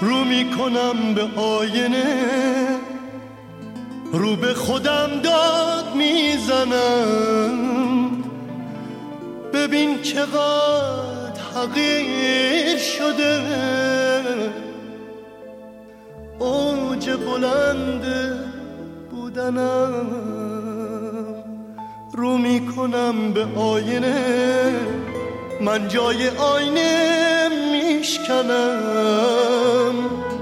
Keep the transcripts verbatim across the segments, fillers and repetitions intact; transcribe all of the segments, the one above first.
رو میکنم به آینه، رو به خودم داد میزنم. ببین چقدر حقیر شده، اوج بلند بودنم. رو میکنم به آینه، من جای آینه میشکنم.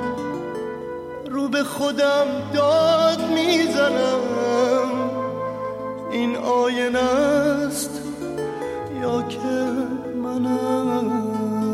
رو به خودم داد میزنم. این آینه است یا که منم؟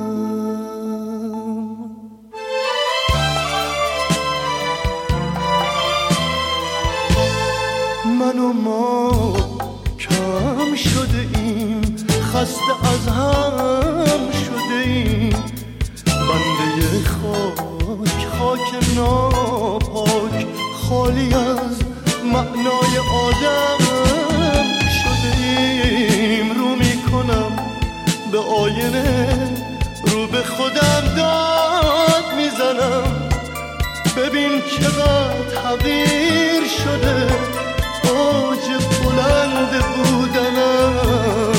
من و ما کم شده ایم، خسته از هم شده ایم. بنده خاک، خاک ناپاک، خالی از معنای آدم شده ایم. رو میکنم به آینه، رو به خودم داد میزنم. ببین چقدر حقیر شده، اوج بلند بودنم.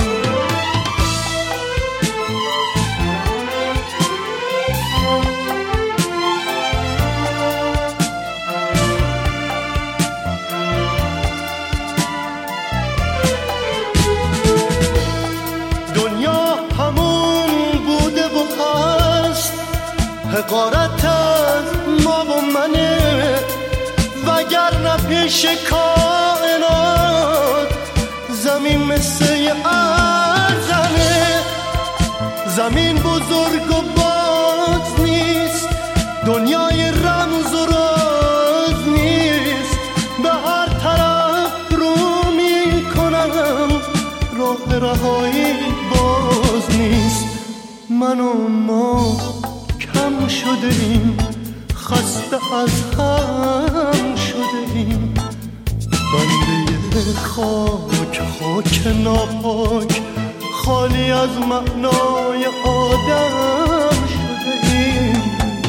دنیا همون بوده و هست، حقارت از ما و منه. وگرنه پیش کائنات زمین مثل یه ارزنه. زمین بزرگ و باز نیست، دنیای رمز و راز نیست. به هر طرف رو میکنم، راه رهایی باز نیست. من و ما کم شده ایم، خسته از هم شده ایم. بنده خاک، خاک ناپاک، خالی از معنای آدم شده ایم.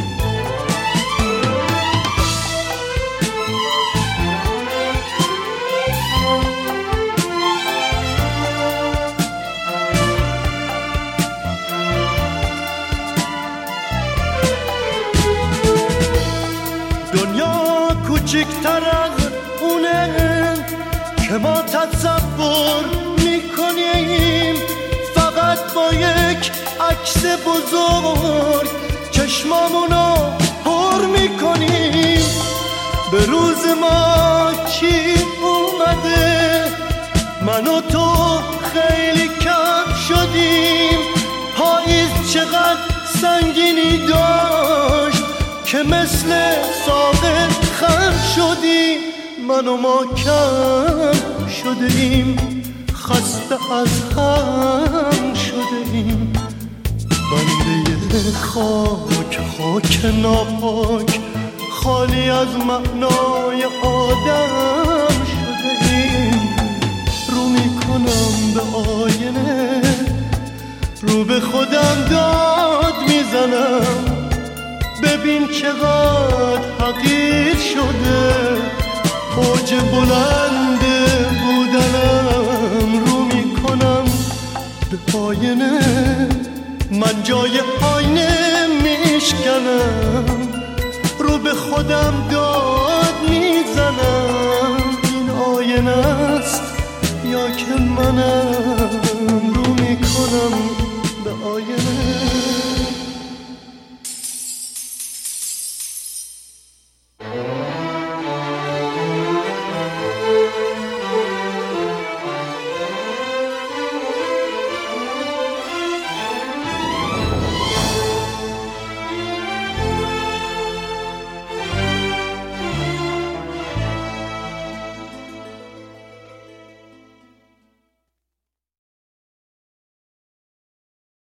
دنیا کوچکتر از اونه که ما تصور میکنیم. فقط با یک عکس بزرگ چشمامونو پر میکنیم. به روز ما چی اومده؟ من و تو خیلی کم شدیم. پاییز چقدر سنگینی داشت که مثل ساقه خم شدیم. من و ما کم شده ایم، خسته از هم شده ایم. بنده خاک، خاک ناپاک، خالی از معنای آدم شده ایم. رو میکنم به آینه، رو به خودم داد میزنم. ببین چقدر حقیر شده، اوج بلند بودنم. رو میکنم به آینه، من جای آینه میشکنم. رو به خودم داد میزنم. این آینه است یا که منم؟ رو میکنم به آینه.